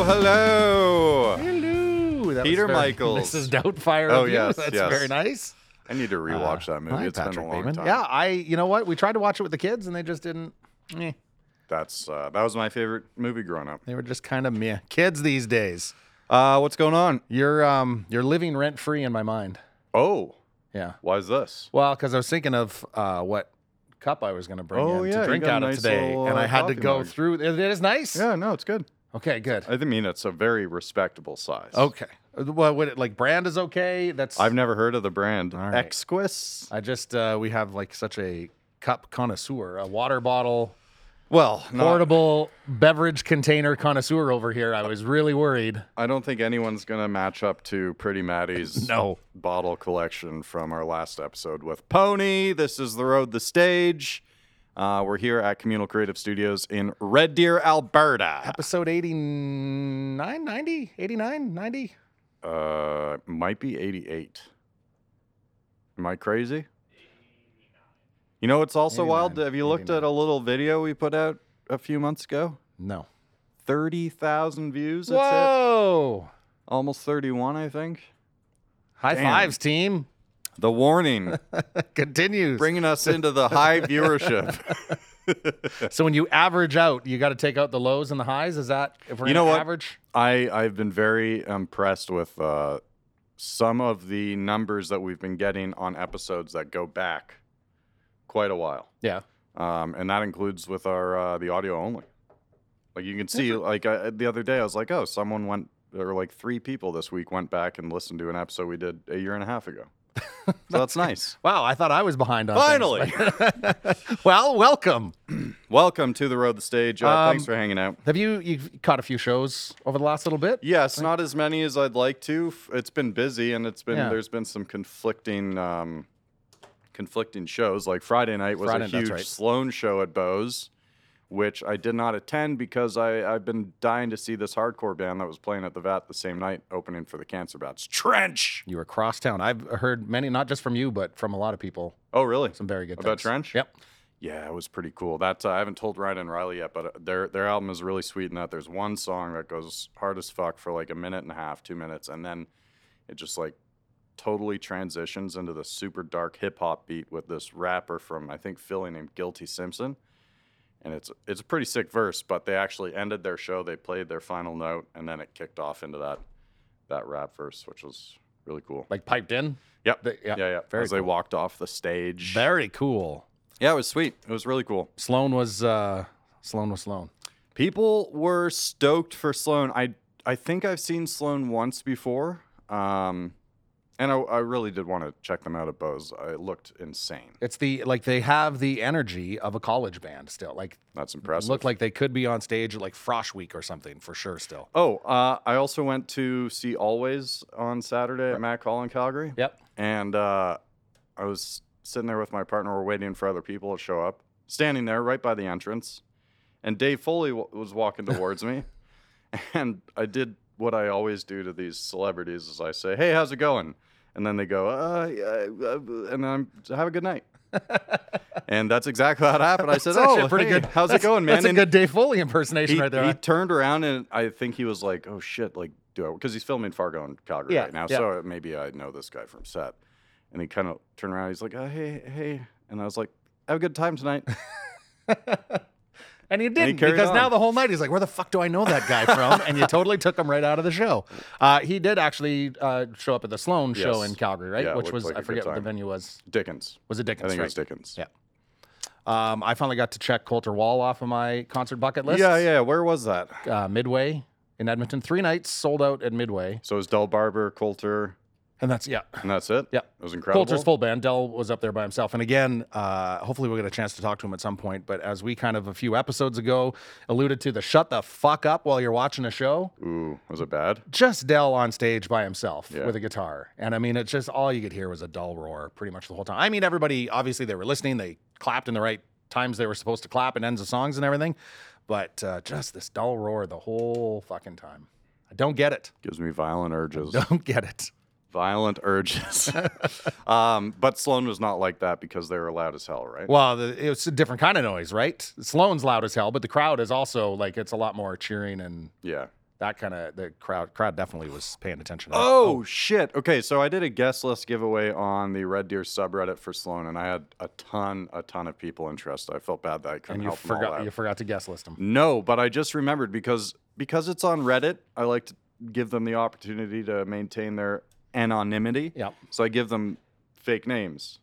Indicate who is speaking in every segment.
Speaker 1: hello.
Speaker 2: Hello. That
Speaker 1: Peter
Speaker 2: was very
Speaker 1: Michaels.
Speaker 2: Mrs. Doubtfire.
Speaker 1: Oh,
Speaker 2: of you.
Speaker 1: yes,
Speaker 2: That's
Speaker 1: yes.
Speaker 2: very nice.
Speaker 1: I need to rewatch that movie.
Speaker 2: Hi,
Speaker 1: It's
Speaker 2: Patrick
Speaker 1: been a long
Speaker 2: Bateman.
Speaker 1: time.
Speaker 2: Yeah, you know what? We tried to watch it with the kids, and they just didn't.
Speaker 1: That was my favorite movie growing up.
Speaker 2: They were just kind of meh. Kids these days.
Speaker 1: What's going on?
Speaker 2: You're living rent free in my mind.
Speaker 1: Oh,
Speaker 2: Yeah.
Speaker 1: why is this?
Speaker 2: Well, because I was thinking of what cup I was going to bring
Speaker 1: Oh,
Speaker 2: in
Speaker 1: yeah,
Speaker 2: to
Speaker 1: you
Speaker 2: drink
Speaker 1: got a
Speaker 2: out of
Speaker 1: nice
Speaker 2: today,
Speaker 1: little,
Speaker 2: and I had to
Speaker 1: coffee
Speaker 2: go
Speaker 1: mug.
Speaker 2: through. It is nice.
Speaker 1: Yeah, no, it's good.
Speaker 2: Okay, good.
Speaker 1: I mean, it's a very respectable size.
Speaker 2: Okay. Well, would it brand is okay? That's.
Speaker 1: I've never heard of the brand.
Speaker 2: All right.
Speaker 1: Exquis.
Speaker 2: I just we have such a cup connoisseur, a water bottle.
Speaker 1: Well,
Speaker 2: Portable beverage container connoisseur over here. I was really worried.
Speaker 1: I don't think anyone's going to match up to Pretty Maddie's
Speaker 2: No.
Speaker 1: bottle collection from our last episode with Pony. This is The Road, the Stage. We're here at Communal Creative Studios in Red Deer, Alberta.
Speaker 2: Episode 89, 90, 89, 90.
Speaker 1: Might be 88. Am I crazy? You know what's also
Speaker 2: 89,
Speaker 1: wild? Have you looked at a little video we put out a few months ago?
Speaker 2: No.
Speaker 1: 30,000 views. It's hit.
Speaker 2: Whoa.
Speaker 1: Almost 31, I think.
Speaker 2: High
Speaker 1: Damn.
Speaker 2: fives, team.
Speaker 1: The warning,
Speaker 2: Continues.
Speaker 1: bringing us into the high viewership.
Speaker 2: So when you average out, you got to take out the lows and the highs? Is that if we're
Speaker 1: You know
Speaker 2: gonna
Speaker 1: what?
Speaker 2: average?
Speaker 1: I've been very impressed with some of the numbers that we've been getting on episodes that go back quite a while.
Speaker 2: Yeah.
Speaker 1: And that includes with our the audio only. Like you can see, the other day I was like, oh, someone went, or like 3 people this week went back and listened to an episode we did a year and a half ago. So that's nice.
Speaker 2: Wow, I thought I was behind on
Speaker 1: Finally.
Speaker 2: things. Well, welcome.
Speaker 1: Welcome to The Road, the Stage. Thanks for hanging out.
Speaker 2: Have you've caught a few shows over the last little bit?
Speaker 1: Yes, not as many as I'd like to. It's been busy, and
Speaker 2: Yeah.
Speaker 1: there's been some conflicting shows. Like Friday night was
Speaker 2: Friday,
Speaker 1: a
Speaker 2: that's
Speaker 1: huge
Speaker 2: right.
Speaker 1: Sloan show at Bose, which I did not attend because I've been dying to see this hardcore band that was playing at the Vat the same night, opening for the Cancer Bats. Trench.
Speaker 2: You were cross town. I've heard many, not just from you, but from a lot of people.
Speaker 1: Oh, really?
Speaker 2: Some very good
Speaker 1: About
Speaker 2: things.
Speaker 1: Trench?
Speaker 2: Yep.
Speaker 1: Yeah, it was pretty cool. That I haven't told Ryan and Riley yet, but their album is really sweet in that there's one song that goes hard as fuck for like a minute and a half, 2 minutes, and then it just totally transitions into the super dark hip hop beat with this rapper from I think Philly named Guilty Simpson. And it's a pretty sick verse, but they actually ended their show. They played their final note, and then it kicked off into that rap verse, which was really cool.
Speaker 2: Piped in.
Speaker 1: Yep.
Speaker 2: yeah.
Speaker 1: Yeah.
Speaker 2: Very
Speaker 1: As they
Speaker 2: cool.
Speaker 1: walked off the stage.
Speaker 2: Very cool.
Speaker 1: Yeah, it was sweet. It was really cool.
Speaker 2: Sloan was Sloan.
Speaker 1: People were stoked for Sloan. I think I've seen Sloan once before, and I really did want to check them out at Bose. It looked insane.
Speaker 2: It's they have the energy of a college band still.
Speaker 1: That's impressive.
Speaker 2: Look like they could be on stage at Frosh Week or something for sure still.
Speaker 1: Oh, I also went to see Always on Saturday at Matt Call in Calgary.
Speaker 2: Yep.
Speaker 1: And I was sitting there with my partner. We're waiting for other people to show up. Standing there right by the entrance. And Dave Foley was walking towards me. And I did what I always do to these celebrities is I say, hey, how's it going? And then they go, and then have a good night. And that's exactly how it happened. I said,
Speaker 2: actually
Speaker 1: oh,
Speaker 2: pretty
Speaker 1: hey,
Speaker 2: good.
Speaker 1: how's it going, man?
Speaker 2: That's a
Speaker 1: And
Speaker 2: good Dave Foley impersonation
Speaker 1: he,
Speaker 2: right there.
Speaker 1: he turned around and I think he was like, oh shit, because he's filming Fargo and Calgary
Speaker 2: Yeah,
Speaker 1: right now.
Speaker 2: yeah.
Speaker 1: So maybe I know this guy from set. And he kind of turned around. He's like, hey. And I was like, have a good time tonight.
Speaker 2: And he didn't,
Speaker 1: carried
Speaker 2: because
Speaker 1: on.
Speaker 2: now the whole night he's like, where the fuck do I know that guy from? And you totally took him right out of the show. He did actually show up at the Sloan show
Speaker 1: Yes.
Speaker 2: in Calgary, right?
Speaker 1: Yeah, it
Speaker 2: Which
Speaker 1: looked
Speaker 2: was,
Speaker 1: like a
Speaker 2: I
Speaker 1: good
Speaker 2: forget what the
Speaker 1: time.
Speaker 2: venue was.
Speaker 1: Dickens.
Speaker 2: Was it Dickens?
Speaker 1: I think it
Speaker 2: right?
Speaker 1: was Dickens.
Speaker 2: Yeah. I finally got to check Coulter Wall off of my concert bucket list.
Speaker 1: Yeah. Where was that?
Speaker 2: Midway in Edmonton. 3 nights sold out at Midway.
Speaker 1: So it was Del Barber, Coulter,
Speaker 2: And that's, yeah.
Speaker 1: and that's it?
Speaker 2: Yeah.
Speaker 1: It was incredible.
Speaker 2: Coulter's full band. Dell was up there by himself. And again, hopefully we'll get a chance to talk to him at some point. But as we kind of a few episodes ago alluded to the shut the fuck up while you're watching a show,
Speaker 1: Ooh, was it bad?
Speaker 2: just Dell on stage by himself
Speaker 1: Yeah.
Speaker 2: with a guitar. And I mean, it's just all you could hear was a dull roar pretty much the whole time. I mean, everybody, obviously they were listening. They clapped in the right times they were supposed to clap and ends of songs and everything. But just this dull roar the whole fucking time. I don't get it.
Speaker 1: Gives me violent urges.
Speaker 2: Don't get it.
Speaker 1: Violent urges. But Sloan was not like that because they were loud as hell, right?
Speaker 2: Well, it's a different kind of noise, right? Sloan's loud as hell, but the crowd is also it's a lot more cheering and
Speaker 1: Yeah.
Speaker 2: that kind of the crowd definitely was paying attention to that.
Speaker 1: Oh, shit. Okay, so I did a guest list giveaway on the Red Deer subreddit for Sloan, and I had a ton of people interested. I felt bad that I couldn't
Speaker 2: and you
Speaker 1: help them all out.
Speaker 2: forgot to guest list them.
Speaker 1: No, but I just remembered because it's on Reddit, I like to give them the opportunity to maintain their anonymity.
Speaker 2: Yep.
Speaker 1: So I give them fake names.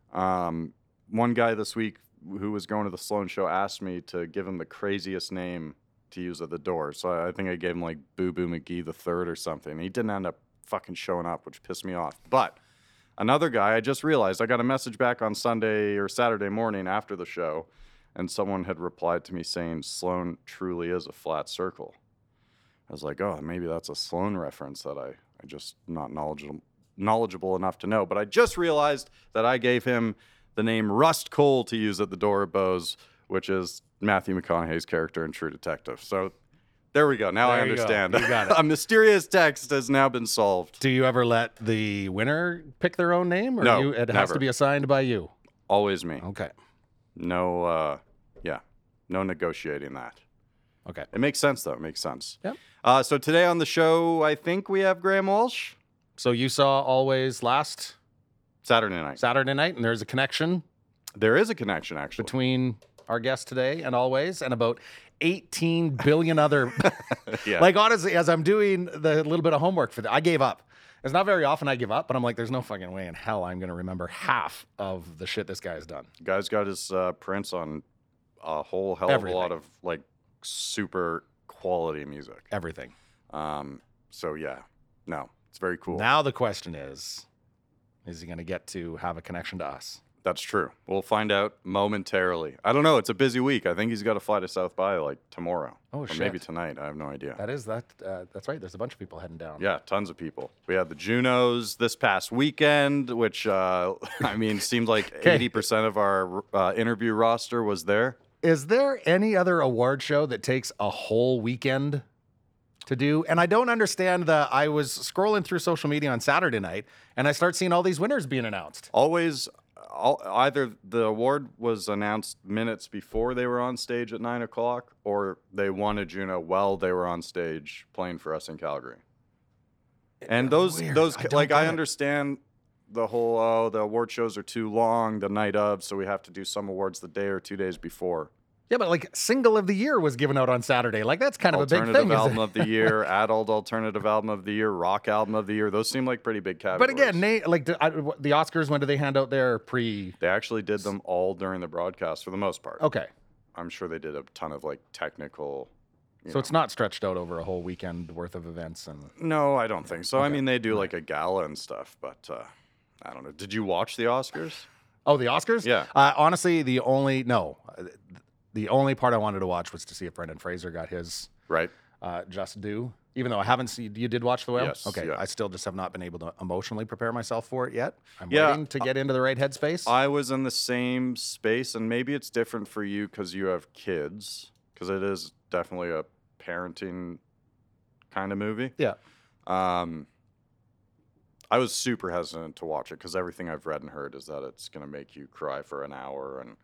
Speaker 1: One guy this week who was going to the Sloan show asked me to give him the craziest name to use at the door. So I think I gave him like Boo Boo McGee the Third or something. He didn't end up fucking showing up, which pissed me off. But another guy, I just realized I got a message back on Sunday or Saturday morning after the show, and someone had replied to me saying Sloan truly is a flat circle. I was like, oh, maybe that's a Sloan reference that I just not knowledgeable enough to know. But I just realized that I gave him the name Rust Cole to use at the door at Bose, which is Matthew McConaughey's character in True Detective. So there we go. Now I understand.
Speaker 2: You got it.
Speaker 1: A mysterious text has now been solved.
Speaker 2: Do you ever let the winner pick their own name, or
Speaker 1: No,
Speaker 2: it has
Speaker 1: never.
Speaker 2: to be assigned by you?
Speaker 1: Always me.
Speaker 2: Okay.
Speaker 1: No, no negotiating that.
Speaker 2: Okay.
Speaker 1: It makes sense, though. It makes sense.
Speaker 2: Yep.
Speaker 1: So today on the show, I think we have Graham Walsh.
Speaker 2: So you saw Always last
Speaker 1: Saturday night.
Speaker 2: Saturday night, and there's a connection
Speaker 1: There is a connection, actually.
Speaker 2: between our guest today and Always and about 18 billion other.
Speaker 1: Yeah.
Speaker 2: Like, honestly, as I'm doing the little bit of homework for that, I gave up. It's not very often I give up, but I'm like, there's no fucking way in hell I'm going to remember half of the shit this guy's done.
Speaker 1: Guy's got his prints on a whole hell
Speaker 2: Everything.
Speaker 1: of a lot of like super quality music.
Speaker 2: Everything.
Speaker 1: So yeah, no, it's very cool.
Speaker 2: Now the question is he going to get to have a connection to us?
Speaker 1: That's true. We'll find out momentarily. I don't know. It's a busy week. I think he's got to fly to South by like tomorrow.
Speaker 2: Oh,
Speaker 1: or
Speaker 2: shit.
Speaker 1: maybe tonight. I have no idea.
Speaker 2: That's right. There's a bunch of people heading down.
Speaker 1: Yeah, tons of people. We had the Junos this past weekend, which I mean seemed like 80% of our interview roster was there.
Speaker 2: Is there any other award show that takes a whole weekend to do? And I don't understand I was scrolling through social media on Saturday night and I start seeing all these winners being announced.
Speaker 1: Always, either the award was announced minutes before they were on stage at 9 o'clock, or they won a Juno while they were on stage playing for us in Calgary. And those
Speaker 2: Weird.
Speaker 1: those
Speaker 2: I don't
Speaker 1: like
Speaker 2: get
Speaker 1: I
Speaker 2: it.
Speaker 1: understand the whole the award shows are too long the night of, so we have to do some awards the day or 2 days before.
Speaker 2: Yeah, but like Single of the Year was given out on Saturday. Like that's kind of a big
Speaker 1: Alternative
Speaker 2: thing.
Speaker 1: album of the year, adult alternative album of the year, rock album of the year. Those seem like pretty big categories.
Speaker 2: But again, like the Oscars, when do they hand out their pre?
Speaker 1: they actually did them all during the broadcast for the most part.
Speaker 2: Okay,
Speaker 1: I'm sure they did a ton of like technical.
Speaker 2: so it's not stretched out over a whole weekend worth of events. And
Speaker 1: No, I don't think so. I
Speaker 2: Okay.
Speaker 1: mean, they do like a gala and stuff, but I don't know. Did you watch the Oscars?
Speaker 2: oh, the Oscars?
Speaker 1: Yeah.
Speaker 2: Honestly, the only part I wanted to watch was to see if Brendan Fraser got his
Speaker 1: Right.
Speaker 2: just due. Even though I haven't seen, you did watch The Whale?
Speaker 1: Yes,
Speaker 2: Okay.
Speaker 1: yeah.
Speaker 2: I still just have not been able to emotionally prepare myself for it yet. I'm
Speaker 1: Yeah,
Speaker 2: waiting to get into the right headspace.
Speaker 1: I was in the same space, and maybe it's different for you because you have kids, because it is definitely a parenting kind of movie.
Speaker 2: Yeah.
Speaker 1: I was super hesitant to watch it because everything I've read and heard is that it's going to make you cry for an hour, and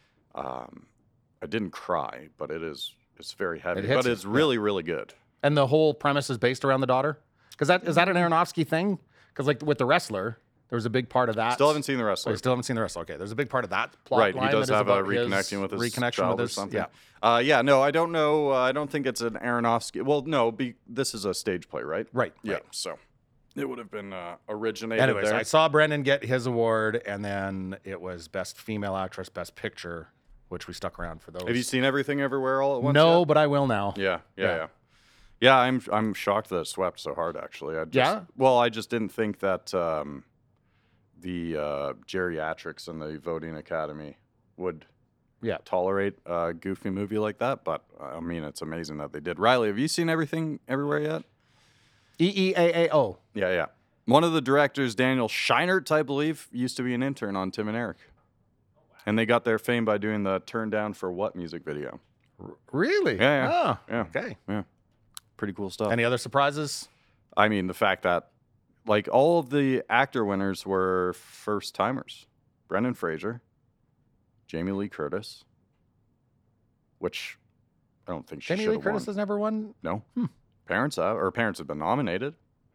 Speaker 1: I didn't cry, but it's very heavy,
Speaker 2: hits
Speaker 1: but
Speaker 2: you,
Speaker 1: it's really really good.
Speaker 2: And the whole premise is based around the daughter? Because is that an Aronofsky thing? Because like with The Wrestler, there was a big part of that.
Speaker 1: Still haven't seen The
Speaker 2: Oh,
Speaker 1: Wrestler.
Speaker 2: you still haven't seen The Wrestler. Okay, there's a big part of that plot
Speaker 1: Right,
Speaker 2: line
Speaker 1: he does
Speaker 2: that is
Speaker 1: have a
Speaker 2: about his
Speaker 1: reconnecting with his
Speaker 2: reconnection
Speaker 1: child
Speaker 2: with
Speaker 1: or
Speaker 2: his,
Speaker 1: something.
Speaker 2: Yeah,
Speaker 1: No, I don't know. I don't think it's an Aronofsky. Well, no, this is a stage play, right?
Speaker 2: right.
Speaker 1: Yeah,
Speaker 2: right.
Speaker 1: so it would have been originated
Speaker 2: Anyways,
Speaker 1: there.
Speaker 2: I saw Brendan get his award, and then it was Best Female Actress, Best Picture, which we stuck around for those.
Speaker 1: Have you seen Everything Everywhere All at Once?
Speaker 2: No,
Speaker 1: yet?
Speaker 2: but I will now.
Speaker 1: Yeah. I'm shocked that it swept so hard. Actually,
Speaker 2: Yeah?
Speaker 1: Well, I just didn't think that the geriatrics and the voting academy would
Speaker 2: Yeah.
Speaker 1: tolerate a goofy movie like that. But I mean, it's amazing that they did. Riley, have you seen Everything Everywhere yet?
Speaker 2: EEAAO.
Speaker 1: Yeah. One of the directors, Daniel Scheinert, I believe, used to be an intern on Tim and Eric. And they got their fame by doing the Turn Down for What music video.
Speaker 2: Really?
Speaker 1: Yeah.
Speaker 2: Oh,
Speaker 1: Yeah.
Speaker 2: okay.
Speaker 1: Yeah. Pretty cool stuff.
Speaker 2: Any other surprises?
Speaker 1: I mean, the fact that, like, all of the actor winners were first timers. Brendan Fraser, Jamie Lee Curtis, which I don't think she
Speaker 2: Jamie
Speaker 1: should
Speaker 2: Lee
Speaker 1: have
Speaker 2: Curtis
Speaker 1: won.
Speaker 2: has never won.
Speaker 1: No. Parents have been nominated.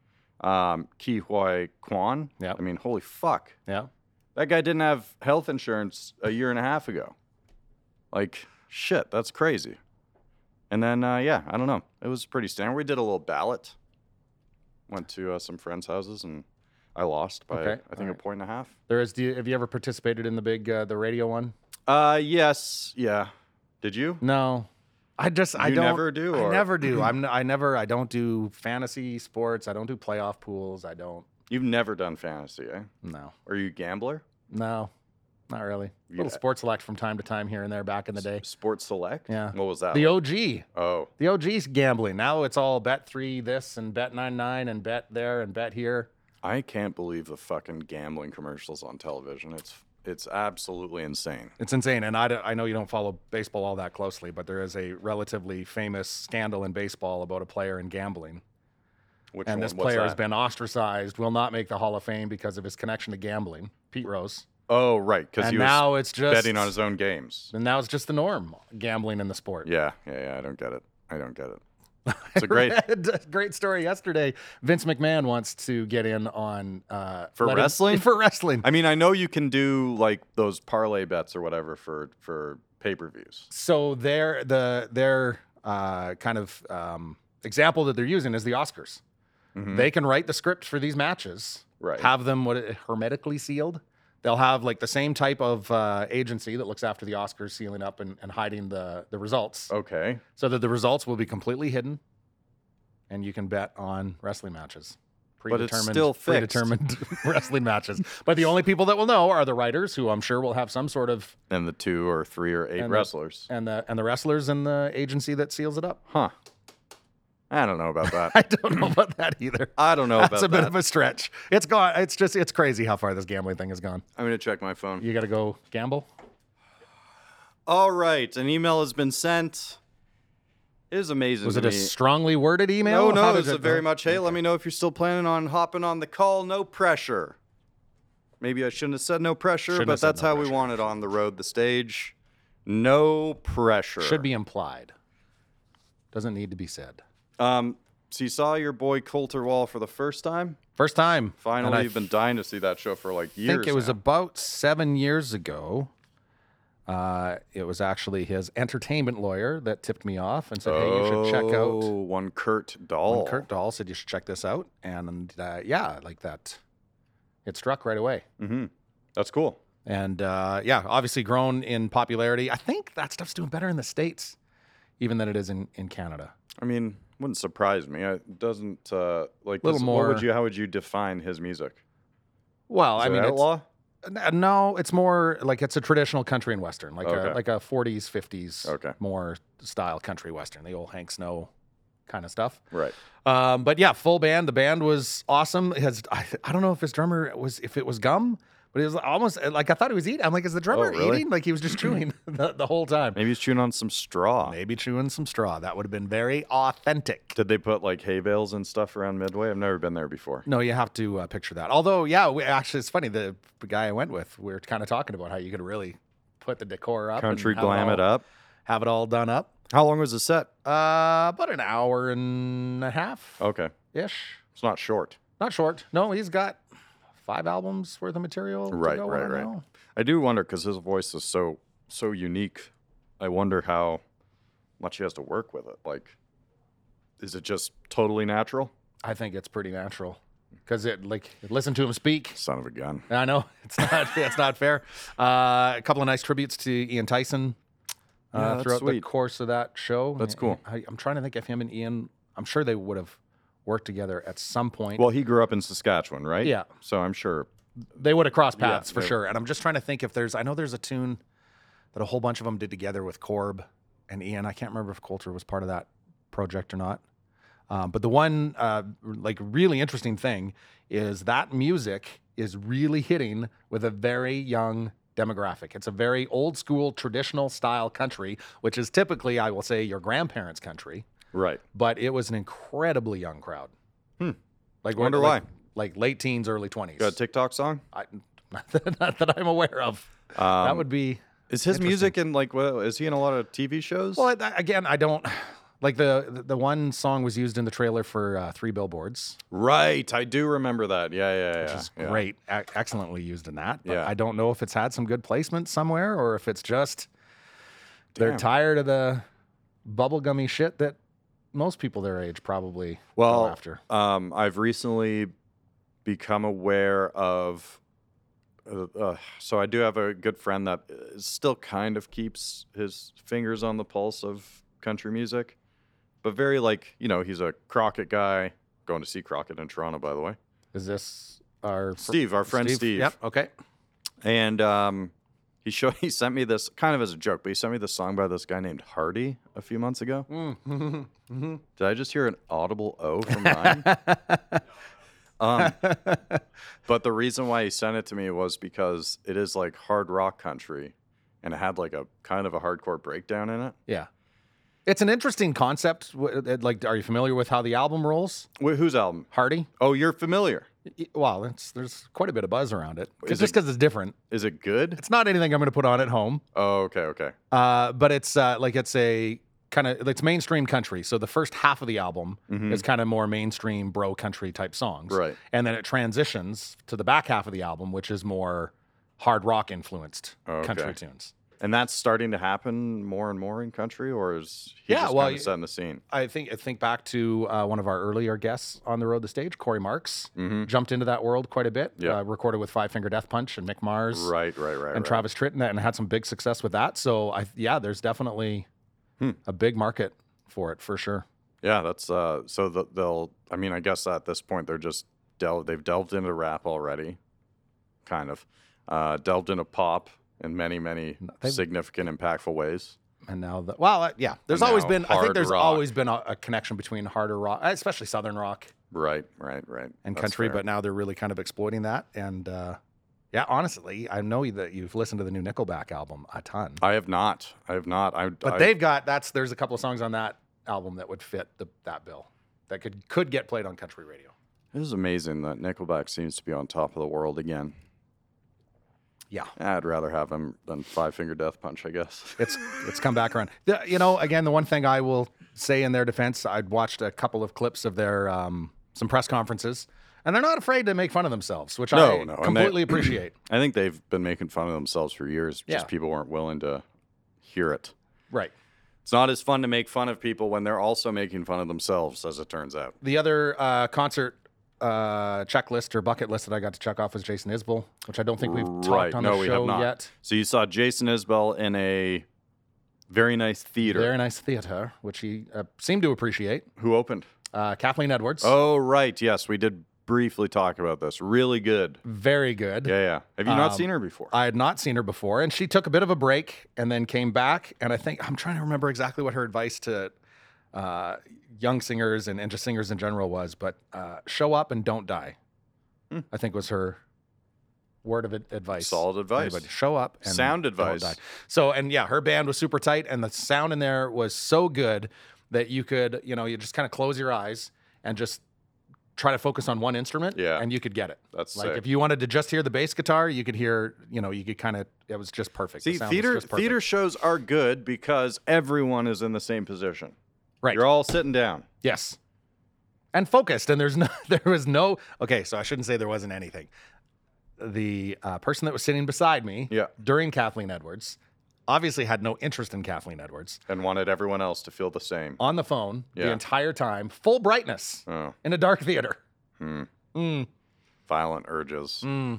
Speaker 1: Ki Hoi Kwan.
Speaker 2: Yeah.
Speaker 1: I mean, holy fuck.
Speaker 2: Yeah.
Speaker 1: That guy didn't have health insurance a year and a half ago. Like, shit, that's crazy. And then, I don't know. It was pretty standard. We did a little ballot. Went to some friends' houses, and I lost by,
Speaker 2: Okay.
Speaker 1: I think, a point and a half.
Speaker 2: Have you ever participated in the big, the radio one?
Speaker 1: Yes. Yeah. Did you?
Speaker 2: No. I don't
Speaker 1: never do,
Speaker 2: I
Speaker 1: or-
Speaker 2: never do. I don't do fantasy sports. I don't do playoff pools. I don't.
Speaker 1: You've never done fantasy, eh?
Speaker 2: No.
Speaker 1: Are you a gambler?
Speaker 2: No. Not really.
Speaker 1: You-
Speaker 2: Little sports select from time to time here and there back in the day.
Speaker 1: Sports Select?
Speaker 2: Yeah.
Speaker 1: What was that?
Speaker 2: The
Speaker 1: like?
Speaker 2: OG.
Speaker 1: Oh.
Speaker 2: The OG's gambling. Now it's all Bet3 this and Bet99 and bet there and bet here.
Speaker 1: I can't believe the fucking gambling commercials on television. It's absolutely insane.
Speaker 2: It's insane. And I know you don't follow baseball all that closely, but there is a relatively famous scandal in baseball about a player in gambling.
Speaker 1: Which
Speaker 2: And
Speaker 1: one?
Speaker 2: this
Speaker 1: What's
Speaker 2: player has
Speaker 1: that?
Speaker 2: been ostracized, will not make the Hall of Fame because of his connection to gambling. Pete Rose.
Speaker 1: Oh, right, because
Speaker 2: And
Speaker 1: he was
Speaker 2: now it's just
Speaker 1: betting on his own games.
Speaker 2: And now it's just the norm, gambling in the sport.
Speaker 1: Yeah. I don't get it. It's a great
Speaker 2: Great story yesterday. Vince McMahon wants to get in on
Speaker 1: For wrestling?
Speaker 2: For wrestling.
Speaker 1: I mean, I know you can do like those parlay bets or whatever for pay-per-views.
Speaker 2: So their kind of example that they're using is the Oscars. They can write the script for these matches,
Speaker 1: Right.
Speaker 2: have them hermetically sealed. They'll have like the same type of agency that looks after the Oscars sealing up and hiding the results,
Speaker 1: Okay.
Speaker 2: so that the results will be completely hidden, and you can bet on wrestling matches.
Speaker 1: But it's still fixed.
Speaker 2: predetermined wrestling matches. But the only people that will know are the writers, who I'm sure will have some sort of
Speaker 1: And the 2 or 3 or 8
Speaker 2: And the-
Speaker 1: wrestlers.
Speaker 2: and the wrestlers and the agency that seals it up.
Speaker 1: Huh. I don't know about that.
Speaker 2: I don't know about that either.
Speaker 1: I don't know
Speaker 2: That's
Speaker 1: about
Speaker 2: a bit
Speaker 1: that.
Speaker 2: of a stretch. It's gone. It's crazy how far this gambling thing has gone.
Speaker 1: I'm going to check my phone.
Speaker 2: You got to go gamble.
Speaker 1: All right. An email has been sent. It is amazing
Speaker 2: Was
Speaker 1: to
Speaker 2: it a
Speaker 1: me.
Speaker 2: strongly worded email?
Speaker 1: No,
Speaker 2: How
Speaker 1: no,
Speaker 2: does
Speaker 1: it's
Speaker 2: it
Speaker 1: a very
Speaker 2: go?
Speaker 1: much, hey, let me know if you're still planning on hopping on the call. No pressure. Maybe I shouldn't have said no pressure,
Speaker 2: Shouldn't
Speaker 1: but
Speaker 2: have said
Speaker 1: that's
Speaker 2: no
Speaker 1: how we
Speaker 2: pressure.
Speaker 1: want it on the road, the stage. No pressure.
Speaker 2: Should be implied. Doesn't need to be said.
Speaker 1: So you saw your boy Coulter Wall for the first time?
Speaker 2: First time. And
Speaker 1: Finally,
Speaker 2: I
Speaker 1: you've been dying to see that show for like years.
Speaker 2: think it was
Speaker 1: now.
Speaker 2: about 7 years ago. It was actually his entertainment lawyer that tipped me off and said, "Hey, you should check out."
Speaker 1: one Kurt Dahl.
Speaker 2: Kurt Dahl said you should check this out, and yeah, like that, it struck right away.
Speaker 1: Mm-hmm. That's cool.
Speaker 2: And obviously grown in popularity. I think that stuff's doing better in the States, even than it is in Canada.
Speaker 1: I mean, wouldn't surprise me. It doesn't like
Speaker 2: Little
Speaker 1: this,
Speaker 2: more-
Speaker 1: How would you define his music?
Speaker 2: Well,
Speaker 1: Is
Speaker 2: I
Speaker 1: it
Speaker 2: mean, it's,
Speaker 1: outlaw.
Speaker 2: no, it's more like it's a traditional country and western, like
Speaker 1: Okay.
Speaker 2: a 40s, 50s,
Speaker 1: Okay.
Speaker 2: more style country western, the old Hank Snow kind of stuff.
Speaker 1: Right.
Speaker 2: But yeah, full band. The band was awesome. I don't know if his drummer if it was gum, but it was almost like I thought he was eating. I'm like, is the drummer
Speaker 1: really?
Speaker 2: eating? Like he was just chewing the whole time.
Speaker 1: Maybe he's chewing on some straw.
Speaker 2: Maybe chewing some straw. That would have been very authentic.
Speaker 1: Did they put like hay bales and stuff around Midway? I've never been there before.
Speaker 2: No, you have to picture that. Although, yeah, actually, it's funny. The guy I went with, we were kind of talking about how you could really put the decor up,
Speaker 1: Country
Speaker 2: and have
Speaker 1: glam it
Speaker 2: all-
Speaker 1: up.
Speaker 2: have it all done up.
Speaker 1: How long was the set?
Speaker 2: About an hour and a half
Speaker 1: Okay.
Speaker 2: ish.
Speaker 1: It's not short.
Speaker 2: Not short. No, he's got 5 albums worth of material. to
Speaker 1: Right,
Speaker 2: go
Speaker 1: right,
Speaker 2: on
Speaker 1: right.
Speaker 2: now.
Speaker 1: I do wonder because his voice is so unique. I wonder how much he has to work with it. Like, is it just totally natural?
Speaker 2: I think it's pretty natural because listen to him speak.
Speaker 1: Son of a gun.
Speaker 2: I know it's not it's not fair. A couple of nice tributes to Ian Tyson
Speaker 1: Yeah, that's
Speaker 2: throughout the
Speaker 1: sweet.
Speaker 2: course of that show.
Speaker 1: That's cool.
Speaker 2: I'm trying to think if him and Ian. I'm sure they would have worked together at some point.
Speaker 1: Well, he grew up in Saskatchewan, right?
Speaker 2: Yeah.
Speaker 1: So I'm sure.
Speaker 2: They would have crossed paths for
Speaker 1: they-
Speaker 2: sure. And I'm just trying to think if I know there's a tune that a whole bunch of them did together with Corb and Ian. I can't remember if Coulter was part of that project or not. But the one really interesting thing is that music is really hitting with a very young demographic. It's a very old school, traditional style country, which is typically, I will say, your grandparents' country.
Speaker 1: Right.
Speaker 2: But it was an incredibly young crowd. Like
Speaker 1: Wonder
Speaker 2: like, like late teens, early 20s.
Speaker 1: Got a TikTok song?
Speaker 2: Not that I'm aware of. That would be.
Speaker 1: Is his music in like? Well, is he in a lot of TV shows?
Speaker 2: Well, again, I don't Like the one song was used in the trailer for 3 Billboards,
Speaker 1: Right, I do remember that. Yeah.
Speaker 2: which is
Speaker 1: yeah.
Speaker 2: great, excellently used in that. But
Speaker 1: Yeah.
Speaker 2: I don't know if it's had some good placement somewhere or if it's just they're
Speaker 1: Damn.
Speaker 2: tired of the bubblegummy shit that most people their age probably go
Speaker 1: Well,
Speaker 2: after.
Speaker 1: I've recently become aware of. So I do have a good friend that still kind of keeps his fingers on the pulse of country music, but very like he's a Crockett guy. Going to see Crockett in Toronto, by the way.
Speaker 2: Is this our
Speaker 1: Steve, our friend Steve.
Speaker 2: Yep. Okay.
Speaker 1: And he sent me this kind of as a joke, but he sent me this song by this guy named Hardy a few months ago.
Speaker 2: Mm-hmm.
Speaker 1: Did I just hear an audible O from Ryan? But the reason why he sent it to me was because it is like hard rock country, and it had like a kind of a hardcore breakdown in it.
Speaker 2: Yeah. It's an interesting concept. Like, are you familiar with how the album rolls?
Speaker 1: Wait, whose album?
Speaker 2: Hardy?
Speaker 1: Oh, you're familiar.
Speaker 2: Well, there's quite a bit of buzz around it.
Speaker 1: Is
Speaker 2: Just because it's different.
Speaker 1: Is it good?
Speaker 2: It's not anything I'm going to put on at home.
Speaker 1: Oh, okay.
Speaker 2: But it's it's a kind of, it's mainstream country. So the first half of the album is kind of more mainstream bro country type songs.
Speaker 1: Right.
Speaker 2: And then it transitions to the back half of the album, which is more hard rock influenced
Speaker 1: Okay.
Speaker 2: country tunes.
Speaker 1: And that's starting to happen more and more in country, or is he just kind of setting the scene?
Speaker 2: I think back to one of our earlier guests on the road the stage, Corey Marks,
Speaker 1: Mm-hmm.
Speaker 2: jumped into that world quite a bit.
Speaker 1: Yeah.
Speaker 2: Recorded with Five Finger Death Punch and Mick Mars,
Speaker 1: Right.
Speaker 2: and Travis Tritt, and had some big success with that. So there's definitely a big market for it for sure.
Speaker 1: Yeah, that's so they'll. I mean, I guess at this point they're just they've delved into rap already, kind of delved into pop in many significant, impactful ways.
Speaker 2: And now there's
Speaker 1: And
Speaker 2: always
Speaker 1: now
Speaker 2: been. I think
Speaker 1: hard
Speaker 2: there's
Speaker 1: rock.
Speaker 2: always been a connection between harder rock, especially Southern rock
Speaker 1: Right.
Speaker 2: and
Speaker 1: That's
Speaker 2: country.
Speaker 1: fair.
Speaker 2: But now they're really kind of exploiting that. And honestly, I know that you've listened to the new Nickelback album a ton.
Speaker 1: I have not.
Speaker 2: But they've got there's a couple of songs on that album that would fit that bill that could get played on country radio.
Speaker 1: It is amazing that Nickelback seems to be on top of the world again.
Speaker 2: Yeah,
Speaker 1: I'd rather have him than Five Finger Death Punch, I guess.
Speaker 2: it's come back around. Again, the one thing I will say in their defense, I'd watched a couple of clips of their some press conferences, and they're not afraid to make fun of themselves, which I
Speaker 1: No,
Speaker 2: completely appreciate.
Speaker 1: I think they've been making fun of themselves for years. Just
Speaker 2: Yeah.
Speaker 1: people weren't willing to hear it.
Speaker 2: Right.
Speaker 1: It's not as fun to make fun of people when they're also making fun of themselves, as it turns out.
Speaker 2: The other concert checklist or bucket list that I got to check off was Jason Isbell, which I don't think we've talked on
Speaker 1: no,
Speaker 2: the
Speaker 1: we have
Speaker 2: show
Speaker 1: not.
Speaker 2: yet.
Speaker 1: So you saw Jason Isbell in a very nice theater.
Speaker 2: Very nice theater, which he seemed to appreciate.
Speaker 1: Who opened?
Speaker 2: Kathleen Edwards.
Speaker 1: Oh, right. Yes, we did briefly talk about this. Really good.
Speaker 2: Very good.
Speaker 1: Yeah. Have you not seen her before?
Speaker 2: I had not seen her before, and she took a bit of a break and then came back. And I think I'm trying to remember exactly what her advice to young singers and just singers in general was, but show up and don't die. I think was her word of advice.
Speaker 1: Solid advice.
Speaker 2: Everybody show up and
Speaker 1: Sound
Speaker 2: don't
Speaker 1: advice.
Speaker 2: die. So, and yeah, her band was super tight, and the sound in there was so good that you could, you just kind of close your eyes and just try to focus on one instrument,
Speaker 1: Yeah.
Speaker 2: and you could get it.
Speaker 1: That's
Speaker 2: like
Speaker 1: sick.
Speaker 2: if you wanted to just hear the bass guitar, you could hear, you could kind of, it was just perfect. The
Speaker 1: See,
Speaker 2: sound was just perfect.
Speaker 1: theater shows are good because everyone is in the same position.
Speaker 2: Right.
Speaker 1: You're all sitting down.
Speaker 2: Yes. And focused, and okay, so I shouldn't say there wasn't anything. The person that was sitting beside me
Speaker 1: Yeah.
Speaker 2: during Kathleen Edwards obviously had no interest in Kathleen Edwards.
Speaker 1: And wanted everyone else to feel the same.
Speaker 2: On the phone the
Speaker 1: Yeah.
Speaker 2: entire time, full brightness
Speaker 1: Oh.
Speaker 2: in a dark theater.
Speaker 1: Violent urges.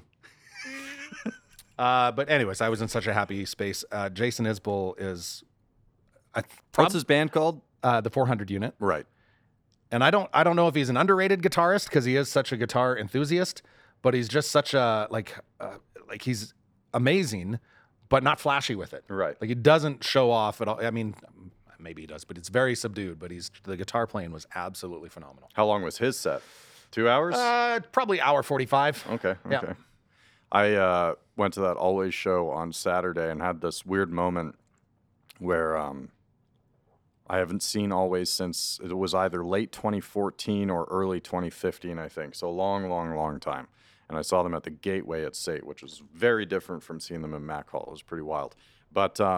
Speaker 2: But anyways, I was in such a happy space. Jason Isbell is
Speaker 1: What's his band called?
Speaker 2: the 400 unit.
Speaker 1: Right.
Speaker 2: And I don't know if he's an underrated guitarist because he is such a guitar enthusiast, but he's just such a like he's amazing, but not flashy with it.
Speaker 1: Right.
Speaker 2: Like he doesn't show off at all. I mean, maybe he does, but it's very subdued. But the guitar playing was absolutely phenomenal.
Speaker 1: How long was his set? 2 hours?
Speaker 2: Probably hour 45.
Speaker 1: Okay.
Speaker 2: Yeah.
Speaker 1: I went to that Always show on Saturday and had this weird moment where I haven't seen Always since it was either late 2014 or early 2015, I think. So long time. And I saw them at the Gateway at SAIT, which was very different from seeing them in Mac Hall. It was pretty wild. But I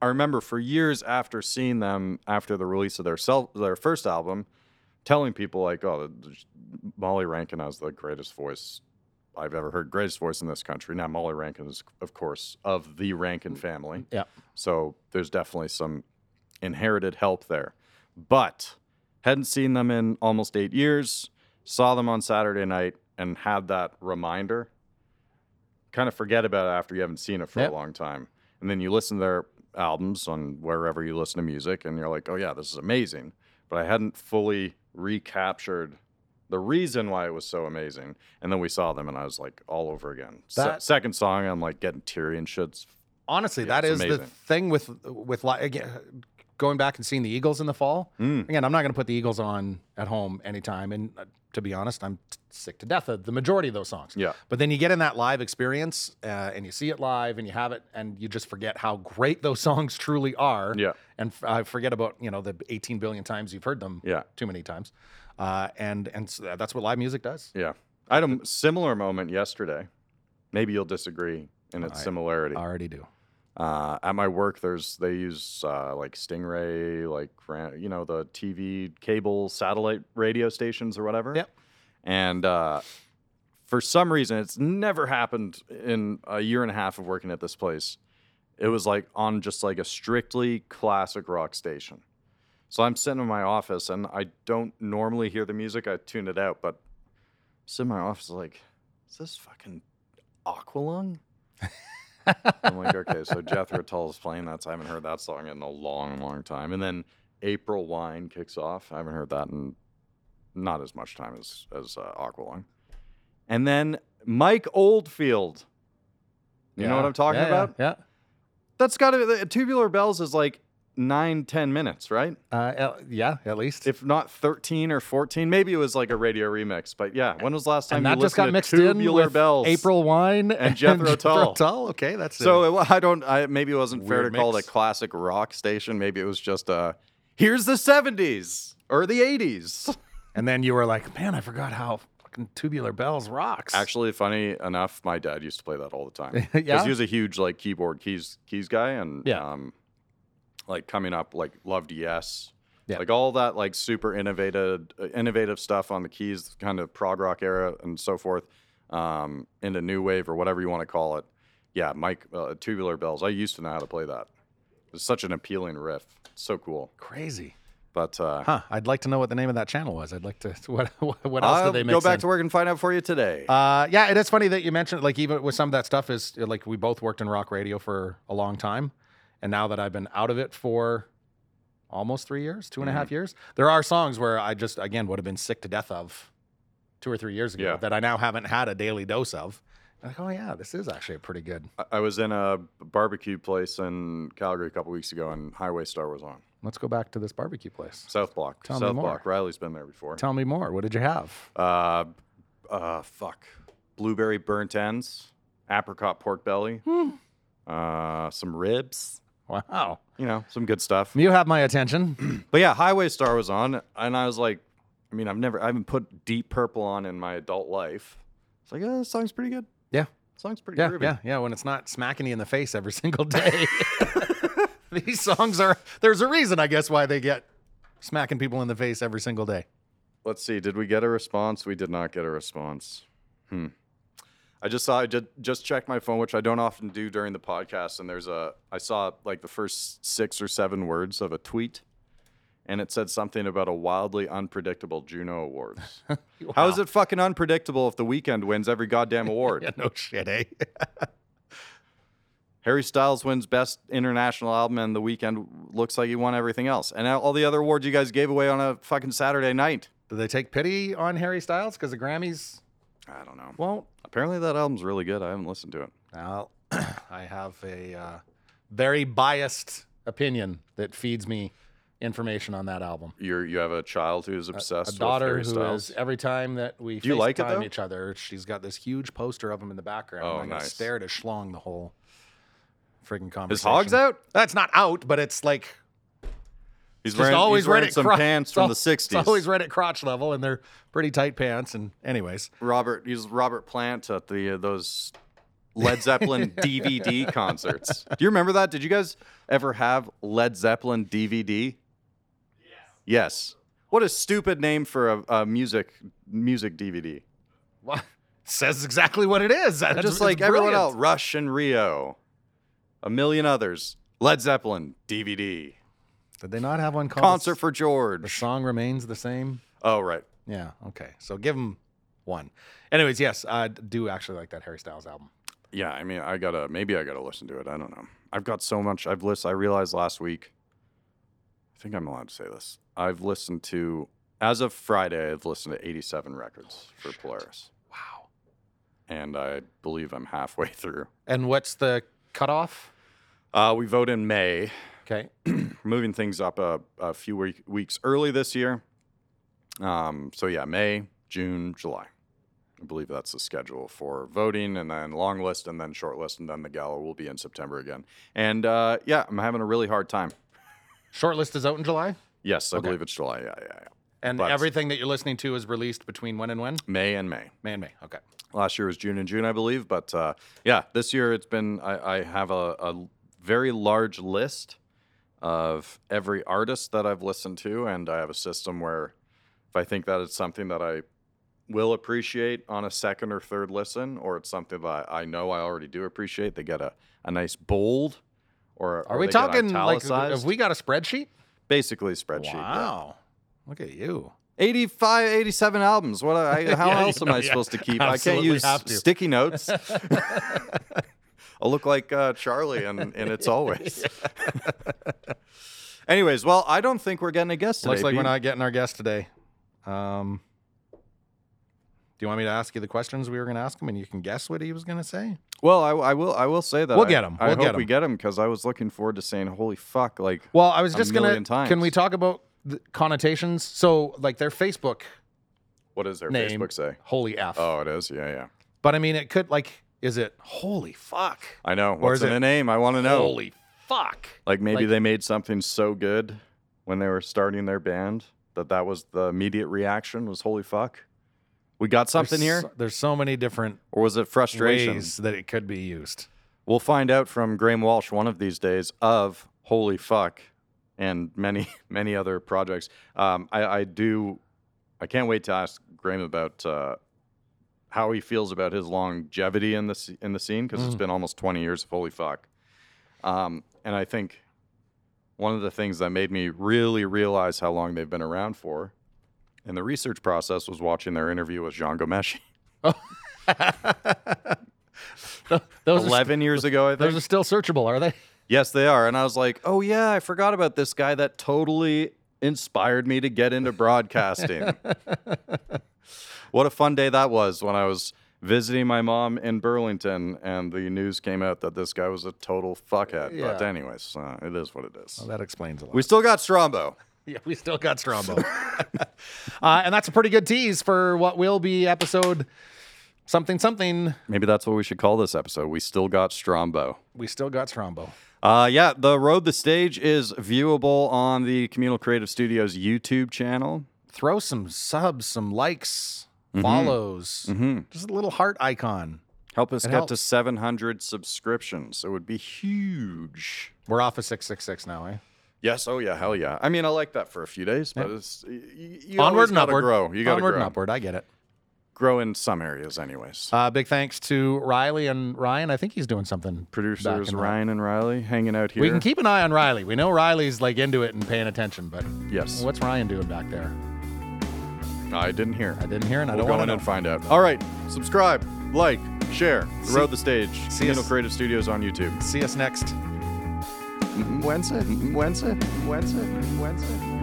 Speaker 1: I remember for years after seeing them after the release of their first album, telling people like, "Oh, Molly Rankin has the greatest voice I've ever heard, greatest voice in this country." Now, Molly Rankin is, of course, of the Rankin family.
Speaker 2: Yeah.
Speaker 1: So there's definitely some inherited help there. But hadn't seen them in almost 8 years, saw them on Saturday night, and had that reminder. Kind of forget about it after you haven't seen it for a long time. And then you listen to their albums on wherever you listen to music, and you're like, oh, yeah, this is amazing. But I hadn't fully recaptured the reason why it was so amazing. And then we saw them, and I was like, all over again. Second song, I'm like getting teary and shit.
Speaker 2: Honestly, that is the thing with again, going back and seeing the Eagles in the fall. Again, I'm not going to put the Eagles on at home anytime. And to be honest, I'm sick to death of the majority of those songs.
Speaker 1: Yeah.
Speaker 2: But then you get in that live experience and you see it live and you have it and you just forget how great those songs truly are.
Speaker 1: Yeah.
Speaker 2: And forget about, the 18 billion times you've heard them.
Speaker 1: Yeah.
Speaker 2: Too many times. And so that's what live music does.
Speaker 1: Yeah. I had a similar moment yesterday. Maybe you'll disagree in its similarity.
Speaker 2: I already do.
Speaker 1: At my work, they use like Stingray, like the TV, cable, satellite radio stations or whatever.
Speaker 2: Yep.
Speaker 1: And for some reason, it's never happened in a year and a half of working at this place. It was like on just like a strictly classic rock station. So I'm sitting in my office, and I don't normally hear the music. I tune it out, but I'm sitting in my office like, is this fucking Aqualung? I'm like, okay, so Jethro Tull is playing that. So I haven't heard that song in a long, long time. And then April Wine kicks off. I haven't heard that in not as much time as Aqualung. And then Mike Oldfield. You know what I'm talking about?
Speaker 2: Yeah.
Speaker 1: That's got to Tubular Bells is like 9-10 minutes, right?
Speaker 2: Yeah, at least.
Speaker 1: If not 13 or 14. Maybe it was like a radio remix. But yeah, when was the last time
Speaker 2: and
Speaker 1: you
Speaker 2: that just got
Speaker 1: listened
Speaker 2: mixed
Speaker 1: to Tubular
Speaker 2: in with
Speaker 1: Bells?
Speaker 2: April Wine
Speaker 1: and Jethro Tull.
Speaker 2: Okay, that's
Speaker 1: so maybe it wasn't fair to
Speaker 2: Weird
Speaker 1: call it a classic rock station. Maybe it was just here's the 70s or the 80s.
Speaker 2: And then you were like, man, I forgot how fucking Tubular Bells rocks.
Speaker 1: Actually, funny enough, my dad used to play that all the time.
Speaker 2: Yeah?
Speaker 1: Because he was a huge like keyboard keys guy, and
Speaker 2: Yeah.
Speaker 1: like coming up, like loved Yes.
Speaker 2: Yeah.
Speaker 1: Like all that like super innovative stuff on the keys, kind of prog rock era and so forth, into new wave or whatever you want to call it. Yeah, Mike, Tubular Bells. I used to know how to play that. It's such an appealing riff. It's so cool.
Speaker 2: Crazy.
Speaker 1: But
Speaker 2: I'd like to know what the name of that channel was. I'd like to. What else did they mix
Speaker 1: go back
Speaker 2: in?
Speaker 1: to work and find out for you today.
Speaker 2: Yeah, it is funny that you mentioned like even with some of that stuff is like we both worked in rock radio for a long time, and now that I've been out of it for almost 3 years, 2.5 years, there are songs where I just again would have been sick to death of 2 or 3 years ago that I now haven't had a daily dose of. I'm like, oh yeah, this is actually pretty good.
Speaker 1: I was in a barbecue place in Calgary a couple weeks ago, and Highway Star was on.
Speaker 2: Let's go back to this barbecue place.
Speaker 1: South Block.
Speaker 2: Tell me
Speaker 1: South
Speaker 2: more.
Speaker 1: Block. Riley's been there before.
Speaker 2: Tell me more. What did you have?
Speaker 1: Blueberry burnt ends, apricot pork belly, some ribs.
Speaker 2: Wow.
Speaker 1: Some good stuff.
Speaker 2: You have my attention.
Speaker 1: But yeah, Highway Star was on, and I was like, I haven't put Deep Purple on in my adult life. It's like, this song's pretty good.
Speaker 2: Yeah.
Speaker 1: Song's pretty groovy.
Speaker 2: Yeah. When it's not smacking you in the face every single day. These songs there's a reason, I guess, why they get smacking people in the face every single day.
Speaker 1: Let's see. Did we get a response? We did not get a response. I just checked my phone, which I don't often do during the podcast. And I saw like the first 6 or 7 words of a tweet, and it said something about a wildly unpredictable Juno Awards.
Speaker 2: Wow.
Speaker 1: How is it fucking unpredictable if The Weeknd wins every goddamn award?
Speaker 2: Yeah, no shit, eh?
Speaker 1: Harry Styles wins Best International Album, and The Weeknd looks like he won everything else. And all the other awards you guys gave away on a fucking Saturday night.
Speaker 2: Did they take pity on Harry Styles because the Grammys?
Speaker 1: I don't know.
Speaker 2: Well,
Speaker 1: apparently that album's really good. I haven't listened to it.
Speaker 2: Well, I have a very biased opinion that feeds me information on that album.
Speaker 1: You have a child who's obsessed
Speaker 2: a daughter
Speaker 1: with Harry
Speaker 2: who
Speaker 1: Styles?
Speaker 2: is every time that we
Speaker 1: Do you like it,
Speaker 2: FaceTime
Speaker 1: though?
Speaker 2: each other, she's got this huge poster of him in the background.
Speaker 1: Oh,
Speaker 2: and I
Speaker 1: nice.
Speaker 2: stare at a schlong the whole friggin' conversation.
Speaker 1: His hog's out?
Speaker 2: That's not out, but it's like
Speaker 1: He's
Speaker 2: just always
Speaker 1: he's wearing
Speaker 2: right at
Speaker 1: some pants from the 60s.
Speaker 2: It's always right at crotch level, and they're pretty tight pants. And anyways,
Speaker 1: He's Robert Plant at those Led Zeppelin DVD concerts. Do you remember that? Did you guys ever have Led Zeppelin DVD? Yes. What a stupid name for a music DVD.
Speaker 2: Well, says exactly what it is.
Speaker 1: Just like everyone else, Rush and Rio, a million others. Led Zeppelin DVD.
Speaker 2: Did they not have one called
Speaker 1: Concert for
Speaker 2: The
Speaker 1: George.
Speaker 2: Song Remains the Same?
Speaker 1: Oh, right.
Speaker 2: Yeah, okay. So give them one. Anyways, yes, I do actually like that Harry Styles album.
Speaker 1: Yeah, I mean, maybe I gotta listen to it. I don't know. I've got so much. I realized last week, I think I'm allowed to say this. I've listened to, as of Friday, I've listened to 87 records for Polaris.
Speaker 2: Wow.
Speaker 1: And I believe I'm halfway through.
Speaker 2: And what's the cutoff?
Speaker 1: We vote in May.
Speaker 2: Okay.
Speaker 1: Moving things up a few weeks early this year. So yeah, May, June, July. I believe that's the schedule for voting, and then long list, and then short list, and then the gala will be in September again. And yeah, I'm having a really hard time.
Speaker 2: Shortlist is out in July?
Speaker 1: Yes, I believe it's July. Yeah.
Speaker 2: And
Speaker 1: But-
Speaker 2: everything that you're listening to is released between when and when?
Speaker 1: May and May.
Speaker 2: May and May. Okay.
Speaker 1: Last year was June and June, I believe. But yeah, this year it's been, I have a very large list of every artist that I've listened to, and I have a system where if I think that it's something that I will appreciate on a second or third listen, or it's something that I know I already do appreciate, they get a nice bold, or
Speaker 2: Are we
Speaker 1: they get
Speaker 2: talking like,
Speaker 1: italicized.
Speaker 2: have we got a spreadsheet?
Speaker 1: Basically a spreadsheet.
Speaker 2: Wow. Look at you.
Speaker 1: 85, 87 albums. What? How
Speaker 2: Yeah,
Speaker 1: else am I supposed to keep? I can't
Speaker 2: absolutely
Speaker 1: use
Speaker 2: have to.
Speaker 1: sticky notes. I'll look like Charlie, and it's always. Anyways, well, I don't think we're getting a guest today.
Speaker 2: Looks like we're
Speaker 1: Pete.
Speaker 2: not getting our guest today. Do you want me to ask you the questions we were going to ask him, and you can guess what he was going to say?
Speaker 1: Well, I will say that
Speaker 2: We'll get him.
Speaker 1: I
Speaker 2: We'll
Speaker 1: hope
Speaker 2: get
Speaker 1: we
Speaker 2: him.
Speaker 1: get him because I was looking forward to saying, "Holy fuck!" Like,
Speaker 2: Well, I was
Speaker 1: a
Speaker 2: just going
Speaker 1: million
Speaker 2: to.
Speaker 1: times.
Speaker 2: Can we talk about the connotations? So, like their Facebook
Speaker 1: what does their
Speaker 2: name,
Speaker 1: Facebook say?
Speaker 2: Holy F.
Speaker 1: Oh, it is. Yeah.
Speaker 2: But I mean, it could is it holy fuck?
Speaker 1: I know. What's
Speaker 2: is
Speaker 1: in
Speaker 2: it
Speaker 1: a name? I want to know.
Speaker 2: Holy fuck.
Speaker 1: Like maybe
Speaker 2: like-
Speaker 1: they made something so good when they were starting their band that was the immediate reaction was "Holy fuck." We got something here,
Speaker 2: There's so many different
Speaker 1: or was it frustration?
Speaker 2: ways that it could be used.
Speaker 1: We'll find out from Graham Walsh one of these days of "Holy fuck" and many other projects. I can't wait to ask Graham about how he feels about his longevity in the scene because it's been almost 20 years of "Holy fuck." And I think one of the things that made me really realize how long they've been around for in the research process was watching their interview with Jean Gomeshi
Speaker 2: Those
Speaker 1: 11 years ago, I think.
Speaker 2: Those are still searchable, are they?
Speaker 1: Yes, they are. And I was like, oh, yeah, I forgot about this guy that totally inspired me to get into broadcasting. What a fun day that was when I was visiting my mom in Burlington and the news came out that this guy was a total fuckhead. But
Speaker 2: Yeah.
Speaker 1: anyways, it is what it is.
Speaker 2: Well, that explains a lot.
Speaker 1: We still got Strombo.
Speaker 2: Yeah, we still got Strombo. And that's a pretty good tease for what will be episode something.
Speaker 1: Maybe that's what we should call this episode. We still got Strombo.
Speaker 2: We still got Strombo.
Speaker 1: Yeah, the Road the Stage is viewable on the Communal Creative Studios YouTube channel.
Speaker 2: Throw some subs, some likes, follows, just a little heart icon.
Speaker 1: Help us
Speaker 2: It
Speaker 1: get to
Speaker 2: helps.
Speaker 1: 700 subscriptions. It would be huge.
Speaker 2: We're off of 666 now, eh?
Speaker 1: Yes. Oh, yeah. Hell yeah. I mean, I like that for a few days, but it's you
Speaker 2: Onward
Speaker 1: always
Speaker 2: and
Speaker 1: gotta
Speaker 2: upward.
Speaker 1: grow. You got to
Speaker 2: Onward
Speaker 1: grow.
Speaker 2: and upward. I get it.
Speaker 1: Grow in some areas, anyways.
Speaker 2: Big thanks to Riley and Ryan. I think he's doing something. back
Speaker 1: Producers
Speaker 2: in
Speaker 1: Ryan and Riley hanging out here.
Speaker 2: We can keep an eye on Riley. We know Riley's like into it and paying attention, but
Speaker 1: Yes.
Speaker 2: what's Ryan doing back there?
Speaker 1: I didn't hear.
Speaker 2: I didn't hear, and I
Speaker 1: We'll
Speaker 2: don't
Speaker 1: go
Speaker 2: want
Speaker 1: in
Speaker 2: to
Speaker 1: and
Speaker 2: know.
Speaker 1: find out. All right. Subscribe, like, share. The
Speaker 2: See-
Speaker 1: Road the Stage.
Speaker 2: see
Speaker 1: Communal
Speaker 2: us-
Speaker 1: Creative Studios on YouTube.
Speaker 2: See us next.
Speaker 1: Wednesday.